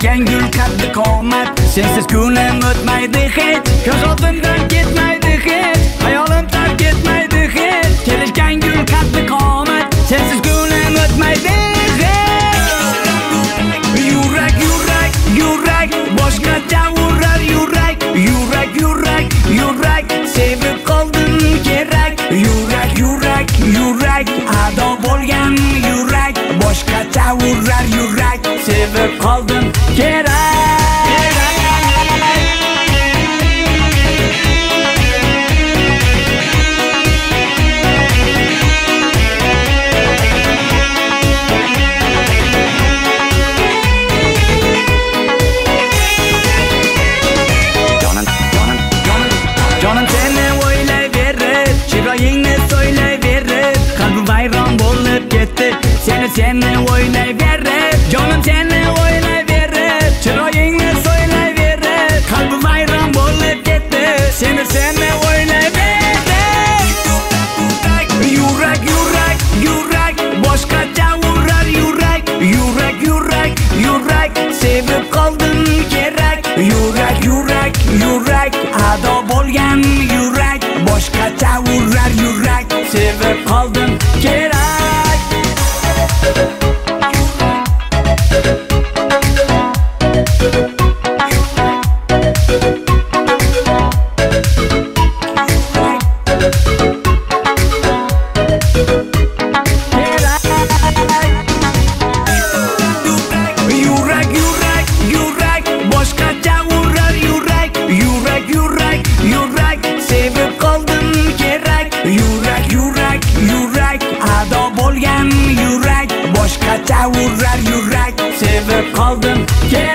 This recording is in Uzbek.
Kelishgan gul qaddi qomat, sensiz kunim o'tmaydi hech, ko'z oldimdan ketmaydi hech, hayolim tark ketmaydi hech. Kelishgan gul qaddi qomat, sensiz kunim o'tmaydi hech. Yurak, yurak, yurak, boshqacha urar yurak. Yurak, yurak, yurak, sevib qoldim kerak. Yurak, yurak, yurak, ado bo'lgan yurak. Boshqacha urar yurak, sevib qoldim kerak. Jonim seni o'ylayverib, chiroyingni so'ylayverib, qalbim vayron bo'lib ketdi. Seni o'ylayverib, jonim seni o'ylayverib, chiroyingni so'ylayverib, qalbim vayron bo'lib ketdi. Seni o'ylayverib. Yurak, yurak, yurak, boshqacha urar yurak. Yurak, yurak, yurak, sevib qoldim kerak. Yurak, yurak, yurak, ado bo'lgan yurak. Boshqacha urar yurak, sevib qoldim kerak. Yurak, yurak, yurak, boshqacha urar yurak. Yurak, yurak, yurak, sevib qoldim kerak. Yurak, yurak, yurak, ado bo'lgan yurak. Boshqacha urar yurak, sevib qoldim kerak.